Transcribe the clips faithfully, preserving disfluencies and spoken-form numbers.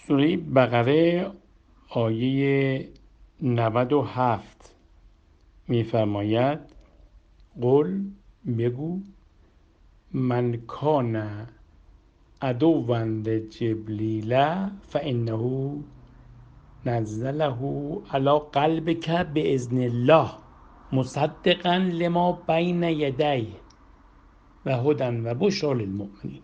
سوره بقره آیه نود و هفت می‌فرماید قل بگو من کان عدوا لجبریل فانه نزله علی قلبک باذن الله مصدقا لما بین یدیه و هدی و بشری للمؤمنین.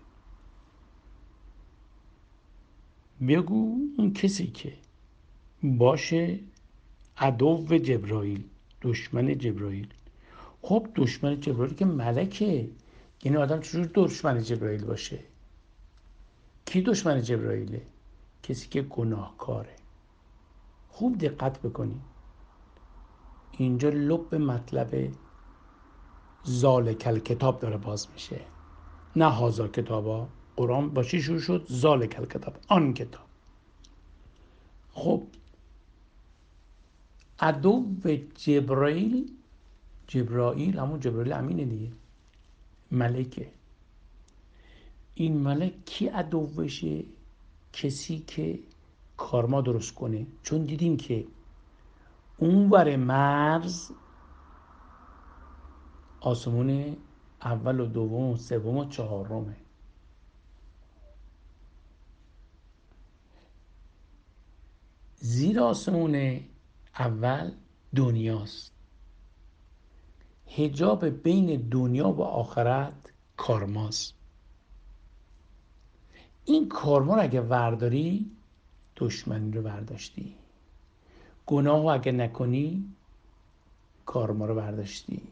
بگو اون کسی که باشه عدو جبرائیل، دشمن جبرائیل. خب دشمن جبرائیل که ملکه، یعنی آدم چجور دشمن جبرائیل باشه؟ کی دشمن جبرائیله؟ کسی که گناهکاره. خوب دقت بکنی، اینجا لب مطلب ذالک الکتاب داره باز میشه، نه هازا کتابا. قرآن با چی شروع شد؟ ذالک الکتاب، آن کتاب. خب عدو جبرائیل، جبرائیل همون جبرائیل امینه دیگه، ملکه. این ملک کی عدوشه؟ کسی که کارما درست کنه. چون دیدیم که اونور مرز آسمون اول و دوم و سوم و چهارمه. زیر آسمون اول دنیاست، حجاب بین دنیا و آخرت کارماست. این کارما رو اگه ورداری دشمنی رو برداشتی، گناه رو اگه نکنی کارما رو برداشتی،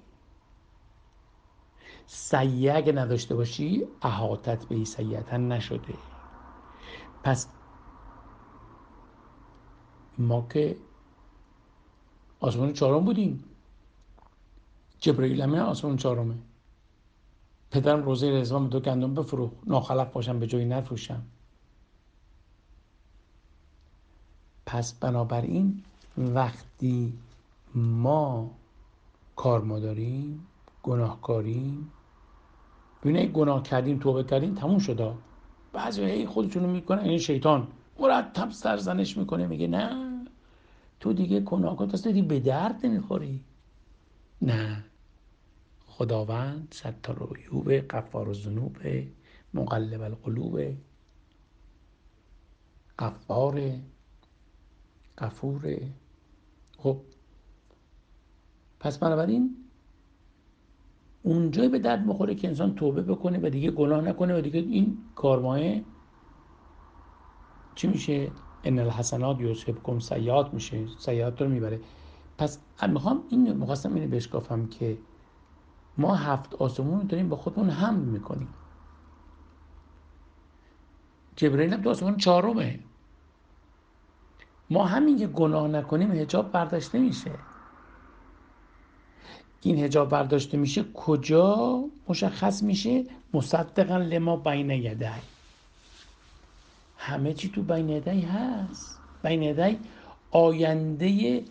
سیئه اگه نداشته باشی احاطت به سیئتا نشده. پس ما که آسمان چهارم بودیم، جبرئیل امین آسمان چهارمه. پدرم روزه رضوان دو گندم بفروخت، ناخلف باشم به جایی نفروشم. پس بنابراین وقتی ما کارما داریم، گناهکاریم، ببینید گناه کردیم توبه کردیم تموم شده. بعضی هی خودشونو میکنن، این شیطان مرتب سرزنش میکنه، میگه نه تو دیگه گناهکار هستی، دیگه به درد نمیخوری. نه، خداوند ستار العیوب، غفار الذنوب، مقلب القلوب، غفار، غفور. خب پس بنابراین اونجایی به درد میخوره که انسان توبه بکنه و دیگه گناه نکنه و دیگه این کارماه چی میشه؟ ان الحسنات یذهبکم سیئات میشه، سیئات رو میبره. پس میخوام این میخواستم اینو بهش گفتم که ما هفت آسمون رو داریم با خودمون حمل میکنیم. جبرئیل هم تو آسمون چهارمه. ما همین که گناه نکنیم حجاب برداشته میشه. این حجاب برداشته میشه کجا مشخص میشه؟ مصدقا لما بین یدی، همه چی تو بین یدی هست. بین یدی آینده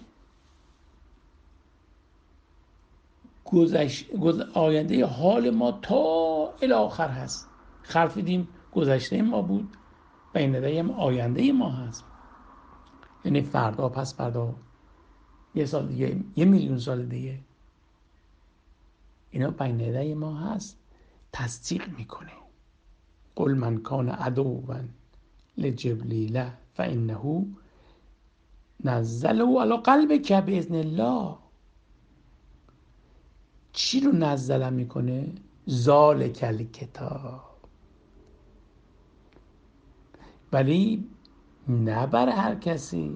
گذشت آینده حال ما تا الی آخر هست. خلفیدیم گذشته ما بود، بین یدی هم آینده ما هست. یعنی فردا، پس فردا، یه سال دیگه، یه میلیون سال دیگه، اینا بین یدی ما هست. تصدیق میکنه قل من کان عدوا لجبریل فانه نزله علی قلبک باذن الله. چی رو نزله میکنه؟ ذالک الکتاب. ولی نه بر هر کسی،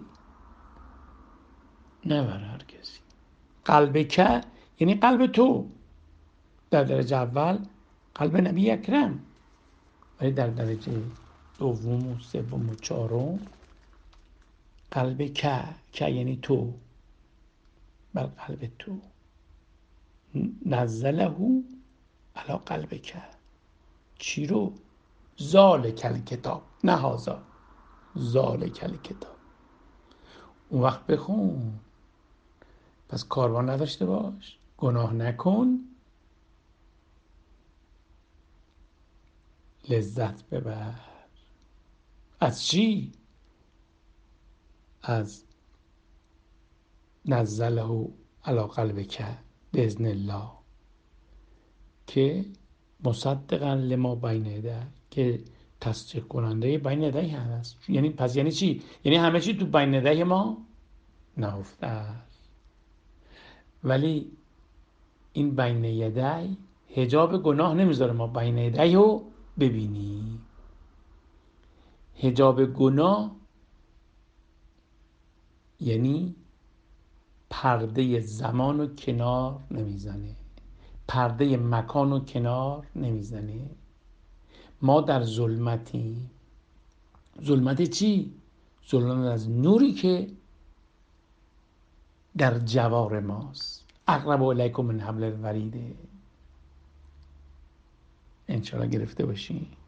نه بر هر کسی. قلبک یعنی قلب تو، در درجه اول قلب نبی اکرم، ولی در درجه دوم و سوم و چهارم قلب که که یعنی تو، بر قلب تو. نزله علی قلبک. چی رو؟ ذالک الکتاب، نه هازا، ذالک الکتاب. اون وقت بخون. پس کاروان نداشته باش، گناه نکن، لذت ببر. از چی؟ از نزله علی قلبک باذن الله که مصدقا لما بین یدیه، که تصدیق کننده بین یدیه هست. یعنی پس یعنی چی؟ یعنی همه چی تو بین یدیه ما نهفته است، ولی این بین یدی حجاب گناه نمیذاره ما بین یدی رو ببینیم. حجاب گناه یعنی پرده زمان رو کنار نمیزنه، پرده مکان رو کنار نمیزنه. ما در ظلمتیم. ظلمت چی؟ ظلمت از نوری که در جوار ماست. اقرب الیکم من حبل الورید. انشالله گرفته باشین.